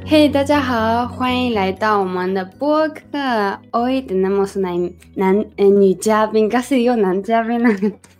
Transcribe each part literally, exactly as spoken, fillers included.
嘿，大家好，欢迎来到我们的播客。Hoy tenemos una 男呃女嘉宾，casi digo 男嘉宾了，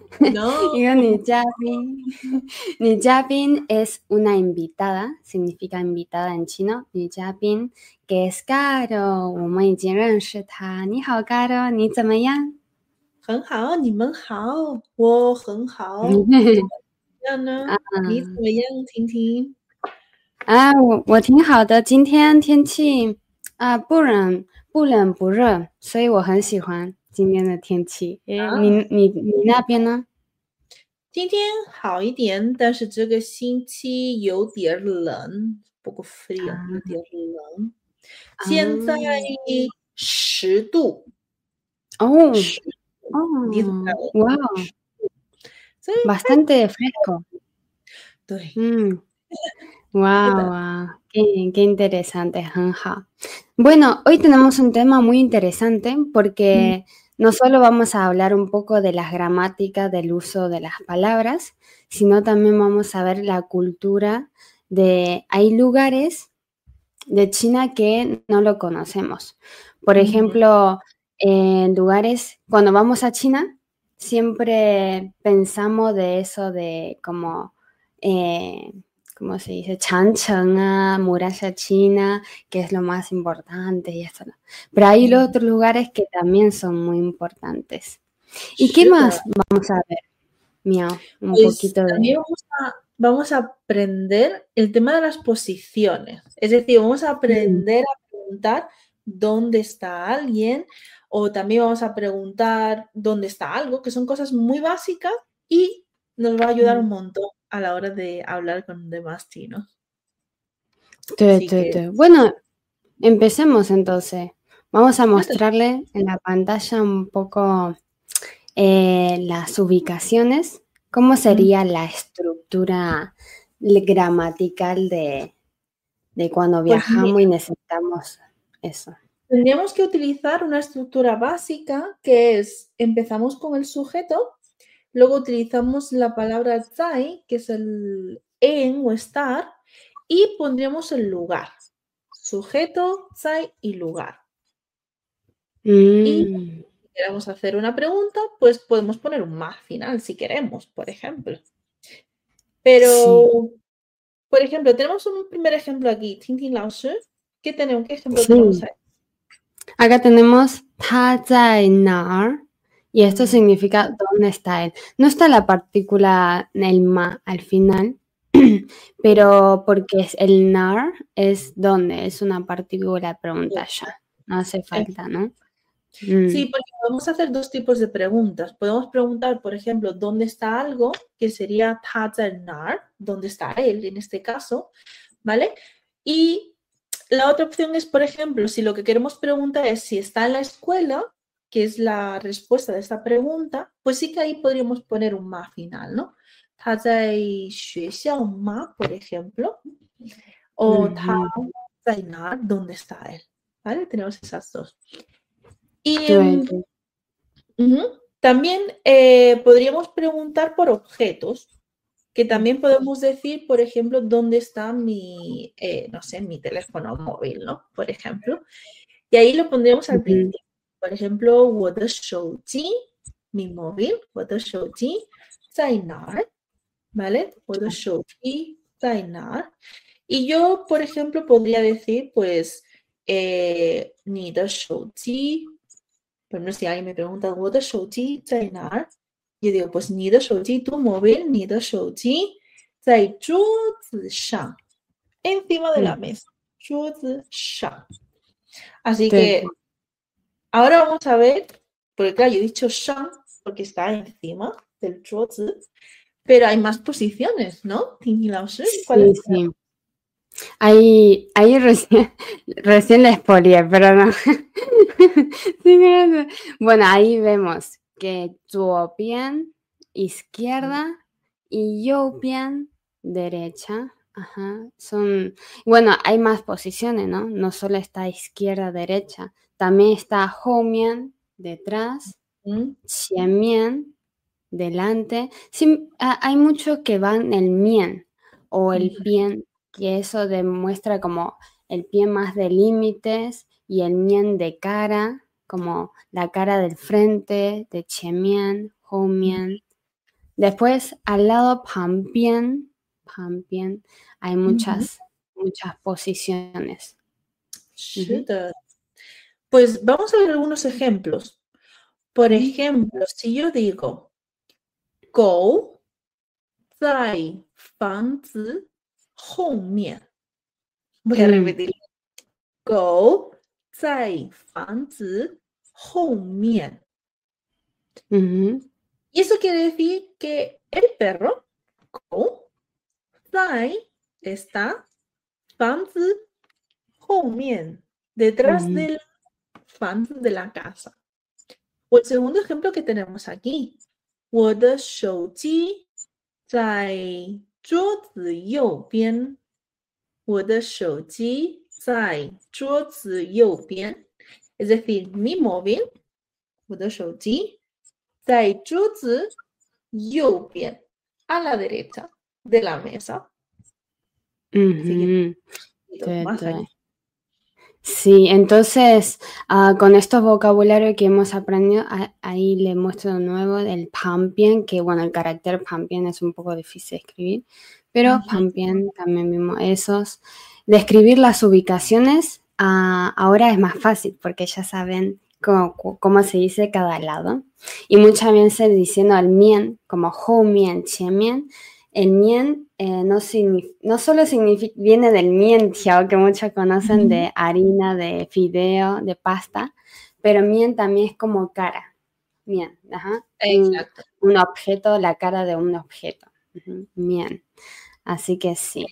No. 一个女嘉宾。女嘉宾 es una invitada, significa invitada en chino. 女嘉宾 que es Caro， 我们已经认识她。你好 Caro， 你怎么样？ 很好，你们好，我很好。怎么样呢？你怎么样，婷婷？ 啊，我我挺好的。今天天气啊，不冷不冷不热，所以我很喜欢今天的天气。诶，你啊， 你你那边呢？ 今天好一点，但是这个星期有点冷，不过 frío，有点冷。现在啊， 十度， 哦十哦， ，diez grados， 哇哦， 所以还 bastante fresco。 对， 嗯， 是的， wow, wow, qué, qué interesante, 很好。Bueno, hoy tenemos un tema muy interesante 嗯 porque no solo vamos a hablar un poco de las gramáticas, del uso de las palabras, sino también vamos a ver la cultura de... Hay lugares de China que no lo conocemos. Por 嗯哼， ejemplo, en lugares, cuando vamos a China, siempre pensamos de eso de como, eh, ¿cómo se dice? Changcheng, ah, muralla china, que es lo más importante y eso, ¿no? Pero hay 嗯， otros lugares que también son muy importantes. ¿Y qué 是的。 más vamos a ver? Miau, un Pues poquito también de... vamos a, vamos a aprender el tema de las posiciones. Es decir, vamos a Mm, aprender a preguntar dónde está alguien o también vamos a preguntar dónde está algo, que son cosas muy básicas y nos va a ayudar un mm. montón a la hora de hablar con demás chinos. 对 Así 对 que, 对，bueno, empecemos entonces. Vamos a cuéntame. mostrarle en la pantalla un poco eh, las ubicaciones, cómo Mm, sería la estructura le- gramatical de, de cuando Pues viajamos y mira, necesitamos eso. tendríamos que utilizar una estructura básica que es, empezamos con el sujeto. Luego utilizamos la palabra zai, que es el en o estar, y pondríamos el lugar. Sujeto, zai y lugar. Y Mm, si queremos hacer una pregunta, pues podemos poner un más final si queremos, por ejemplo. sí, Pero, por ejemplo, tenemos un primer ejemplo aquí, Tintin Lao Shi. ¿Qué tenemos? ¿Qué ejemplo tenemos sí. ahí? Acá tenemos 他在哪儿 y esto Mm, significa dónde está él. No está la partícula el ma al final, sí, pero porque es el nar es dónde, es una partícula de sí, pregunta ya. No hace es- falta, ¿no? Mm, Sí, porque podemos hacer dos tipos de preguntas. Podemos preguntar, por ejemplo, ¿dónde está algo? Que sería ta zai nar, ¿dónde está él en este caso? ¿Vale? Y la otra opción es, por ejemplo, si lo que queremos preguntar es si está en la escuela, que es la respuesta de esta pregunta, pues sí que ahí podríamos poner un ma final, ¿no? Ta zai xue xiao ma, por ejemplo, o ta ujú. zai nar, ¿dónde está él? ¿Vale? Tenemos esas dos. Y Sí, mm, sí. ujú, también eh, podríamos preguntar por objetos, que también podemos decir, por ejemplo, dónde está mi, eh, no sé, mi teléfono móvil, ¿no? Por ejemplo. Y ahí lo pondríamos al Ujú, principio. Por ejemplo, 我的手机, mi móvil, 我的手机在哪儿? ¿Vale? 我的手机在哪儿? Y yo, por ejemplo, podría decir, pues, eh, 你的手机 por ejemplo, si alguien me pregunta, 我的手机在哪儿? Yo digo, pues 你的手机 tu móvil, 你的手机在桌子上 encima de la mm, mesa. 桌子上 Así sí, que ahora vamos a ver, porque claro, yo he dicho shan porque está encima del 桌子, pero hay más posiciones, ¿no? Tingy Lao Shi, ¿cuáles sí, tenemos? sí. Ahí, ahí recién, recién la expolié, pero no. Sí, gracias. Bueno, ahí vemos que 左边 izquierda y 右边 derecha. Ajá, son, bueno, hay más posiciones, ¿no? No solo está izquierda, derecha, también está 后面 detrás, Mm, 前面 delante. Sí, ah, hay muchos que van el mien o el ujú, bien, que eso demuestra como el pie más de límites y el mien de cara, como la cara del frente, de chemien, homien. Después, al lado, pambien, pambien, hay muchas, muchas posiciones. 是的。Pues vamos a ver algunos ejemplos. Por Ujú. ejemplo, si yo digo, 狗在房子后面. Voy a Mm, repetir. 狗在房子后面. ujú, Y eso quiere decir que el perro, 狗, 在 está, 房子后面, detrás ujú, del 房子 de la casa. O el segundo ejemplo que tenemos aquí. 我的手机在桌子右边. 我的手机在桌子右边. Es decir, mi móvil, 我的手机在桌子右边, a la derecha de la mesa. Así que ujú. más allá. Sí, entonces ah, con estos vocabularios que hemos aprendido, a- ahí le muestro de nuevo el pambien, que bueno, el carácter pambien es un poco difícil de escribir, pero Ujú. pambien también vimos esos. Describir las ubicaciones ah, ahora es más fácil porque ya saben cómo, cómo se dice cada lado. Y muchas veces diciendo el mien, como ho mien, chien mien, el mien eh, no, signif- no solo significa, viene del mien tiao, que muchos conocen de harina, de fideo, de pasta, pero mien también es como cara. Mien, ajá. Un, Exacto. un objeto, la cara de un objeto. Ujú, mien. Así que sí.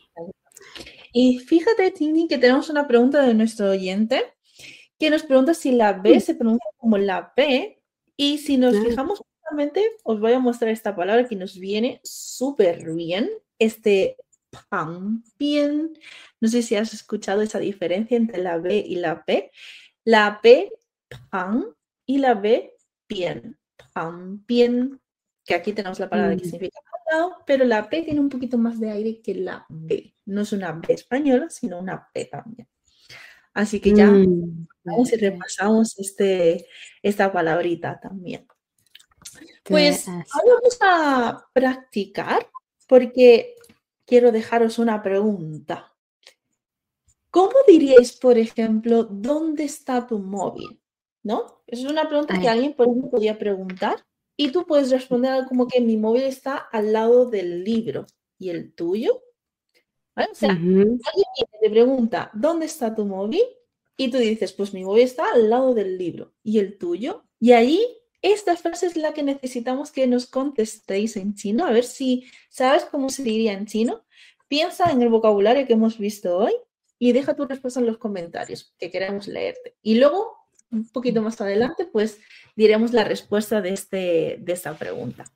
Y fíjate, Tini, que tenemos una pregunta de nuestro oyente que nos pregunta si la B se pronuncia como la P, y si nos Ah, fijamos justamente, os voy a mostrar esta palabra que nos viene súper bien, este pambien. No sé si has escuchado esa diferencia entre la B y la P. La P, pang, y la B, bien. Pambien, que aquí tenemos la palabra que mm, significa al lado, pero la P tiene un poquito más de aire que la B. No es una B española, sino una P también. Así que ya mm, vamos y te- repasamos este, esta palabrita también. te- Pues así. ahora vamos a practicar porque quiero dejaros una pregunta. ¿Cómo diríais, por ejemplo, dónde está tu móvil? ¿No? Esa es una pregunta que Ay, alguien por ejemplo, podría preguntar y tú puedes responder algo como que mi móvil está al lado del libro. ¿Y el tuyo? ¿Vale? O sea, ujú, alguien viene y te pregunta, ¿dónde está tu móvil? Y tú dices, pues mi móvil está al lado del libro. ¿Y el tuyo? Y ahí, esta frase es la que necesitamos que nos contestéis en chino. A ver si sabes cómo se diría en chino. Piensa en el vocabulario que hemos visto hoy y deja tu respuesta en los comentarios, que queremos leerte. Y luego, un poquito más adelante, pues diremos la respuesta de, este, de esta pregunta.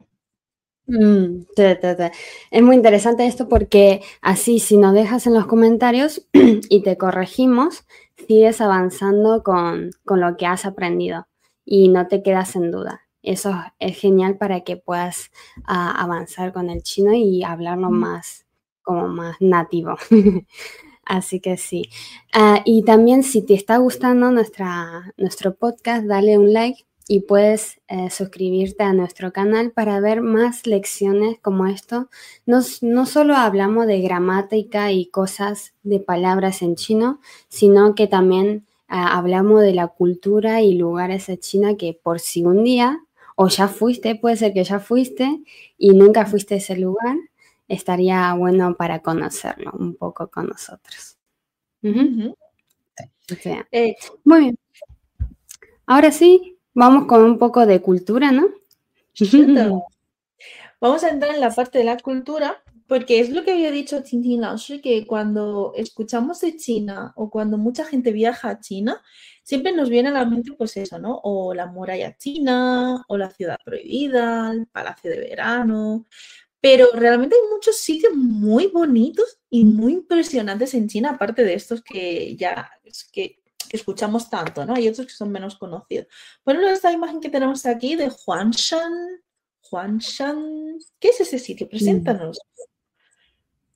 mm, te- te- te. Es muy interesante esto porque así si nos dejas en los comentarios y te corregimos, sigues avanzando con, con lo que has aprendido y no te quedas en duda. Eso es genial para que puedas ah, avanzar con el chino y hablarlo más como más nativo. Así que sí. Ah, y también si te está gustando nuestra, nuestro podcast, dale un like y puedes eh, suscribirte a nuestro canal para ver más lecciones como esto. No, no solo hablamos de gramática y cosas de palabras en chino, sino que también ah, hablamos de la cultura y lugares de China que por si un día, o ya fuiste, puede ser que ya fuiste y nunca fuiste a ese lugar, estaría bueno para conocerlo un poco con nosotros. Ujú. Ujú. O sea, Eh, muy bien. Ahora sí, vamos con un poco de cultura, ¿no? 是的。Vamos a entrar en la parte de la cultura, porque es lo que había dicho Tintin Laoshi, que cuando escuchamos de China o cuando mucha gente viaja a China, siempre nos viene a la mente pues eso, ¿no? O la muralla china, o la ciudad prohibida, el palacio de verano, pero realmente hay muchos sitios muy bonitos y muy impresionantes en China, aparte de estos que ya que, que escuchamos tanto, ¿no? Hay otros que son menos conocidos. Por ejemplo, esta imagen que tenemos aquí de Huangshan, Huangshan, ¿qué es ese sitio? Mm. Preséntanos.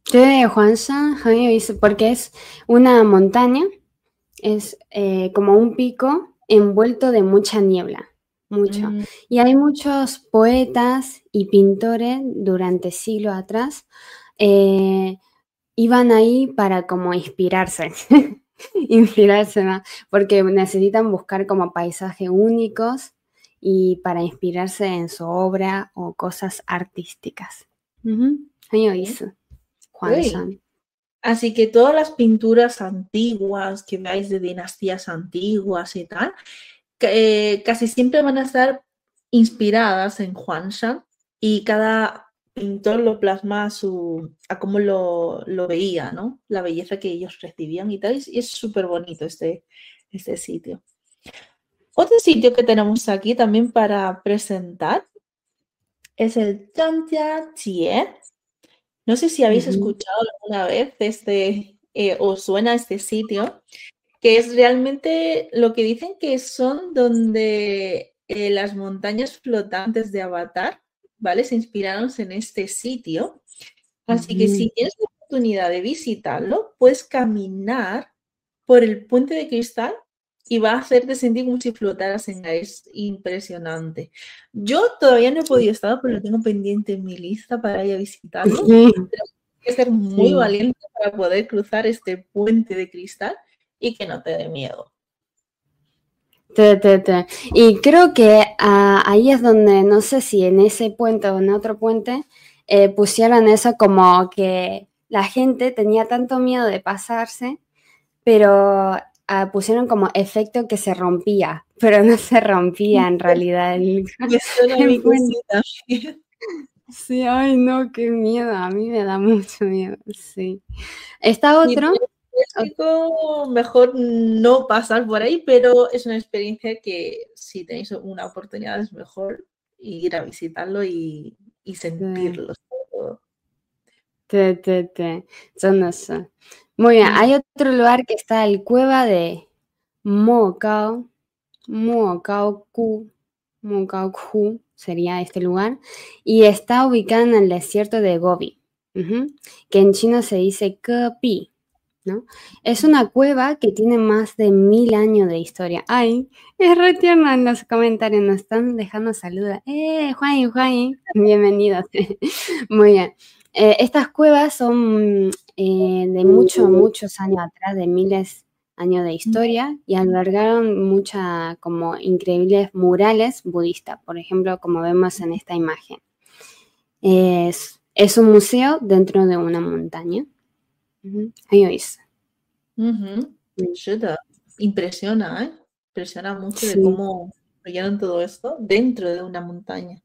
对，黄山很有意思porque es una montaña, es eh, como un pico envuelto de mucha niebla, mucho. Mm, Y hay muchos poetas y pintores durante siglos atrás, eh, iban ahí para como inspirarse, inspirarse más, porque necesitan buscar como paisajes únicos y para inspirarse en su obra o cosas artísticas. Ujú, 很有意思，黄 uy. 山。 Así que todas las pinturas antiguas que veáis de dinastías antiguas y tal, que, eh, casi siempre van a estar inspiradas en Huangshan y cada pintor lo plasma a, su, a cómo lo, lo veía, ¿no? La belleza que ellos recibían y tal. Y es súper bonito este, este sitio. Otro sitio que tenemos aquí también para presentar es el Zhangjiajie. No sé si habéis Ujú, escuchado alguna vez este, eh, o suena este sitio, que es realmente lo que dicen que son donde eh, las montañas flotantes de Avatar, ¿vale? Se inspiraron en este sitio. Así que ujú. si tienes la oportunidad de visitarlo, puedes caminar por el puente de cristal y va a hacerte sentir como si flotaras en aire. Es impresionante. Yo todavía no he podido estar, pero lo tengo pendiente en mi lista para ir a visitarlo. Sí, Pero hay que ser muy sí. valiente para poder cruzar este puente de cristal y que no te dé miedo. Te, te, te. Y creo que ah, ahí es donde, no sé si en ese puente o en otro puente, eh, pusieron eso como que la gente tenía tanto miedo de pasarse, pero ah, pusieron como efecto que se rompía, pero no se rompía en realidad el, Me suena a el mí que puente. sí también. Sí, ay no, qué miedo, a mí me da mucho miedo, sí. Está Si otro, tienes riesgo, mejor no pasar por ahí, pero es una experiencia que si tenéis una oportunidad es mejor ir a visitarlo y, y este, sentirlo. Sobre todo. 对对对，真的是。Muy bien, Mm, hay otro lugar que está el cueva de Mogao, Mogao-ku, Mogao-ku sería este lugar, y está ubicado en el desierto de Gobi, ujú, que en chino se dice Gebi, ¿no? Es una cueva que tiene más de mil años de historia. Ay, es re tierno en los comentarios, nos están dejando saludos. ¡Eh, Juan Juan! Bienvenidos. Muy bien. Eh, estas cuevas son eh, de muchos, muchos años atrás, de miles de años de historia, y albergaron muchas como increíbles murales budistas, por ejemplo, como vemos en esta imagen. Es, es un museo dentro de una montaña. Ujú, ahí oís. ujú. 是的, impresiona, ¿eh? Impresiona mucho de Sí, cómo construyeron todo esto dentro de una montaña.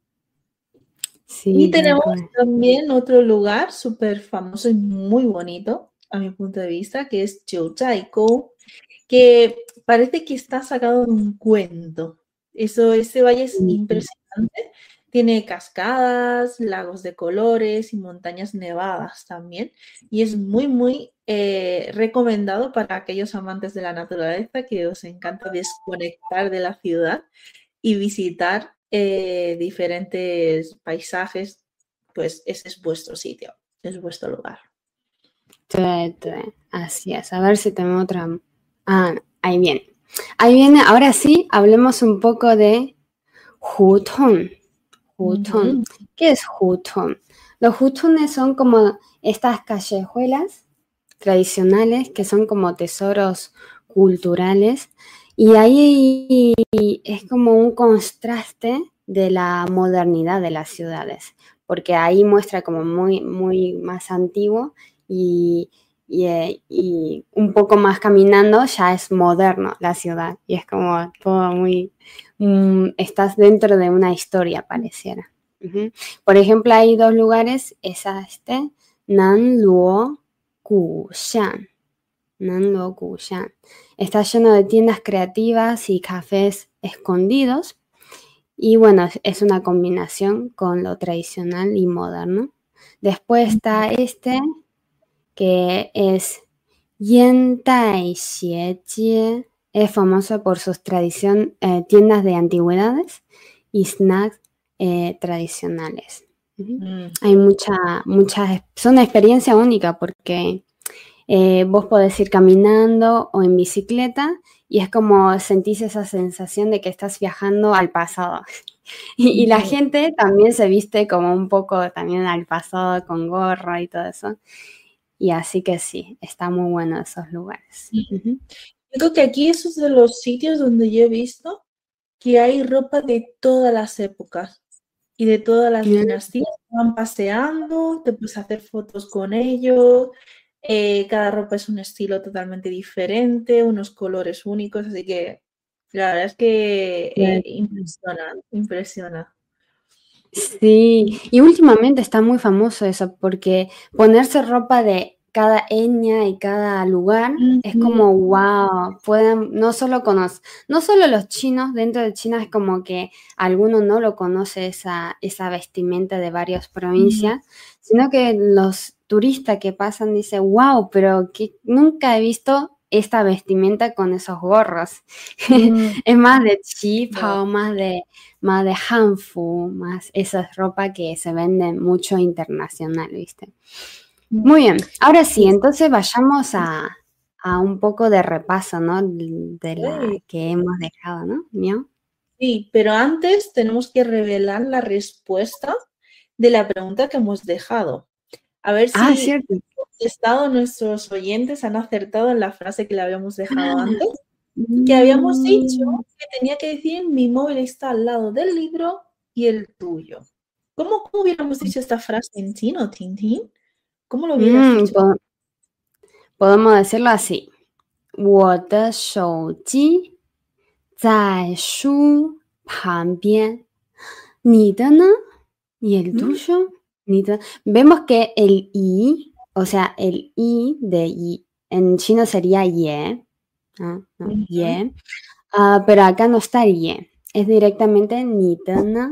Y sí, tal tenemos cual. también otro lugar súper famoso y muy bonito, a mi punto de vista, que es Jiuzhaigou, que parece que está sacado de un cuento. Eso, ese valle es Ujú. impresionante. Tiene cascadas, lagos de colores y montañas nevadas también. Y es muy, muy eh, recomendado para aquellos amantes de la naturaleza que os encanta desconectar de la ciudad y visitar eh, diferentes paisajes. Pues ese es vuestro sitio, es vuestro lugar. 对对，así es. A ver si tengo otra. Ah, ahí viene. Ahí viene. Ahora sí, hablemos un poco de hutong. Hutong. Ujú. ¿Qué es hutong? Los hutongs son como estas callejuelas tradicionales que son como tesoros culturales y ahí es como un contraste de la modernidad de las ciudades, porque ahí muestra como muy, muy más antiguo y, y, eh, y un poco más caminando ya es moderno la ciudad y es como todo muy, um, estás dentro de una historia pareciera. Uh-huh. Por ejemplo, hay dos lugares, es este, Nanluo Gushan, Nanluo Gushan. Está lleno de tiendas creativas y cafés escondidos. Y bueno, es una combinación con lo tradicional y moderno. Después está este, que es Yantai Xiejie. Es famoso por sus tradición, eh, tiendas de antigüedades y snacks eh, tradicionales. Uh-huh. Mm. Hay mucha, muchas, son una experiencia única porque eh, vos podés ir caminando o en bicicleta y es como sentís esa sensación de que estás viajando al pasado. Y, y la gente también se viste como un poco también al pasado con gorro y todo eso. Y así que sí, está muy bueno esos lugares. Uh-huh. Yo creo que aquí esos de los sitios donde yo he visto que hay ropa de todas las épocas y de todas las Yeah. dinastías. Van paseando, te puedes hacer fotos con ellos. Eh, cada ropa es un estilo totalmente diferente, unos colores únicos, así que la verdad es que eh, impresiona, impresiona. Sí, y últimamente está muy famoso eso, porque ponerse ropa de cada etnia y cada lugar Mm-hmm. es como wow, pueden, no solo conocer, no solo los chinos, dentro de China es como que alguno no lo conoce esa, esa vestimenta de varias provincias, mm-hmm. sino que los turistas que pasan dicen, wow, pero que nunca he visto esta vestimenta con esos gorros. Mm. Es más de chipa o más de, más de hanfu, más esa es ropa que se vende mucho internacional, ¿viste? Muy bien, ahora sí, entonces vayamos a, a un poco de repaso, ¿no? De la Sí. que hemos dejado, ¿no? ¿Mío? Sí, pero antes tenemos que revelar la respuesta de la pregunta que hemos dejado. A ver si ah, cierto. Estado, nuestros oyentes han acertado en la frase que le habíamos dejado antes, que habíamos dicho que tenía que decir mi móvil está al lado del libro y el tuyo. ¿Cómo, cómo hubiéramos dicho esta frase en chino, Tintín? ¿Cómo lo hubieras mm, dicho? pod podemos decirlo así. 我的手机在书旁边，你的呢？ ¿Y el tuyo? ¿Mm? Vemos que el i, o sea, el i de i, en chino sería ye, ¿no? ¿No? Uh-huh. Ye, uh, pero acá no está el ye, es directamente ni de ne,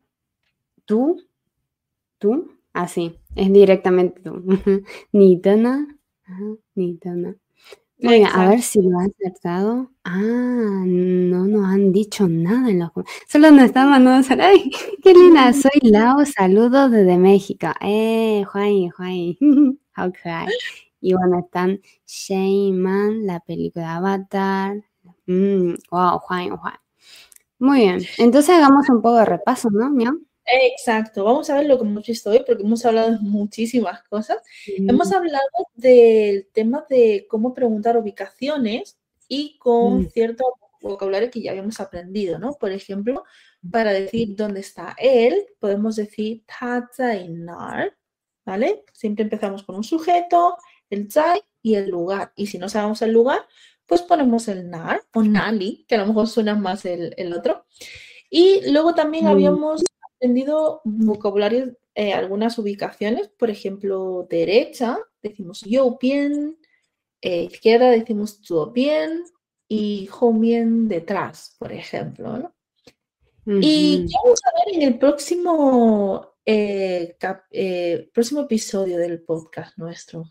tú, tú, así, es directamente tú, ni de ne, ni de ne. Muy bien, a ver si lo han acertado. Ah, no nos han dicho nada en los solo nos están mandando saludos. ¡Ay, qué linda! Soy Lau, saludos desde México. ¡Eh, Juan! Juan! ¡How cry! Y bueno, están Shane Man, la película Avatar. Mm, ¡Wow, Juan! Juan! Muy bien, entonces hagamos un poco de repaso, ¿no, Miau? Exacto, vamos a ver lo que hemos visto hoy porque hemos hablado de muchísimas cosas. Mm. Hemos hablado del tema de cómo preguntar ubicaciones y con mm. cierto vocabulario que ya habíamos aprendido, ¿no? Por ejemplo, para decir dónde está él, podemos decir ta zai nar, ¿vale? Siempre empezamos con un sujeto, el zai y el lugar. Y si no sabemos el lugar, pues ponemos el nar o nali, que a lo mejor suena más el, el otro. Y luego también mm. habíamos aprendido vocabulario, eh, algunas ubicaciones, por ejemplo, derecha, decimos yo bien, eh, izquierda decimos tu bien y hou bien detrás, por ejemplo, ¿no? Uh-huh. Y ¿qué vamos a ver en el próximo, eh, cap, eh, próximo episodio del podcast nuestro?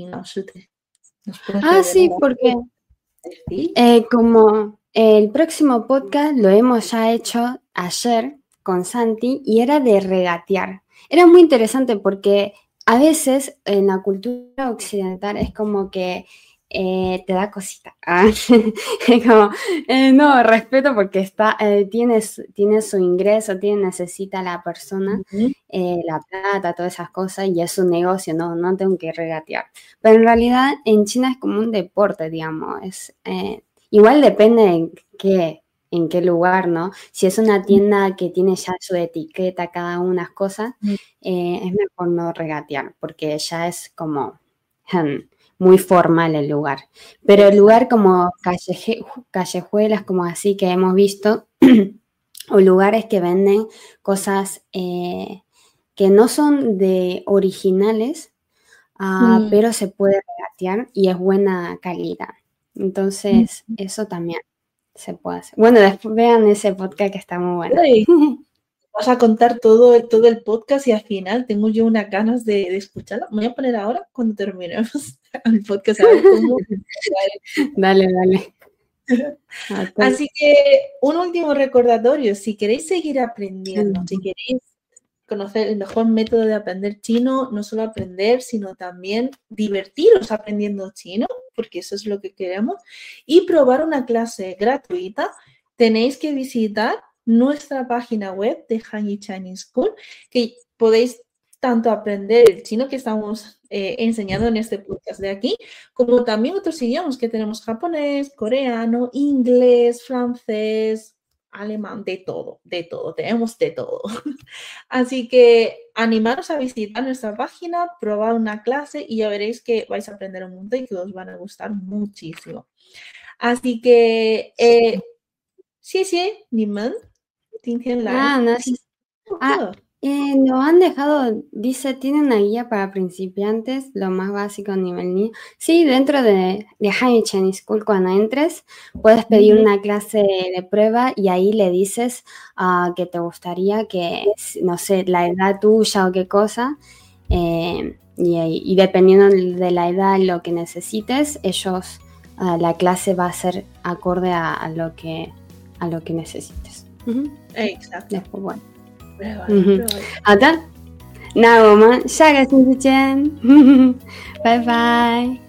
Ah, sí, porque eh, como el próximo podcast lo hemos ya hecho ayer con Santi y era de regatear. Era muy interesante porque a veces en la cultura occidental es como que eh, te da cosita. Es como, eh, no, respeto porque está, eh, tiene, tiene su ingreso, tiene, necesita la persona, uh-huh. eh, la plata, todas esas cosas y es un negocio, no, no tengo que regatear. Pero en realidad en China es como un deporte, digamos. Es, eh, igual depende en qué, en qué lugar, ¿no? Si es una tienda que tiene ya su etiqueta, cada unas cosas, eh, es mejor no regatear porque ya es como hmm, muy formal el lugar. Pero el lugar como calleje, callejuelas, como así que hemos visto, o lugares que venden cosas eh, que no son de originales, uh, mm. pero se puede regatear y es buena calidad. Entonces, mm. eso también se puede hacer. Bueno, después vean ese podcast que está muy bueno. Sí. Vas a contar todo, todo el podcast y al final tengo yo unas ganas de, de escucharlo. Me voy a poner ahora cuando terminemos el podcast a ver cómo. Dale, dale. Así que un último recordatorio, si queréis seguir aprendiendo, mm. si queréis conocer el mejor método de aprender chino, no solo aprender, sino también divertiros aprendiendo chino, porque eso es lo que queremos, y probar una clase gratuita. Tenéis que visitar nuestra página web de Hanyu Chinese School, que podéis tanto aprender el chino que estamos eh, enseñando en este podcast de aquí, como también otros idiomas que tenemos: japonés, coreano, inglés, francés, alemán, de todo, de todo, tenemos de todo. Así que animaros a visitar nuestra página, probar una clase y ya veréis que vais a aprender un montón y que os van a gustar muchísimo. Así que, eh, 谢谢你们今天来 Ah, no, sí. Ah, eh, nos han dejado, dice, tiene una guía para principiantes, lo más básico a nivel niño. Sí, dentro de, de Hanyu Chinese School, cuando entres, puedes pedir Ujú. una clase de prueba y ahí le dices ah, que te gustaría que, no sé, la edad tuya o qué cosa, eh, y, y dependiendo de la edad, lo que necesites, ellos, ah, la clase va a ser acorde a, a lo que, a lo que necesites. Ujú. Exacto. Después, bueno. 嗯哼， 好的，那我们下个星期见，拜拜。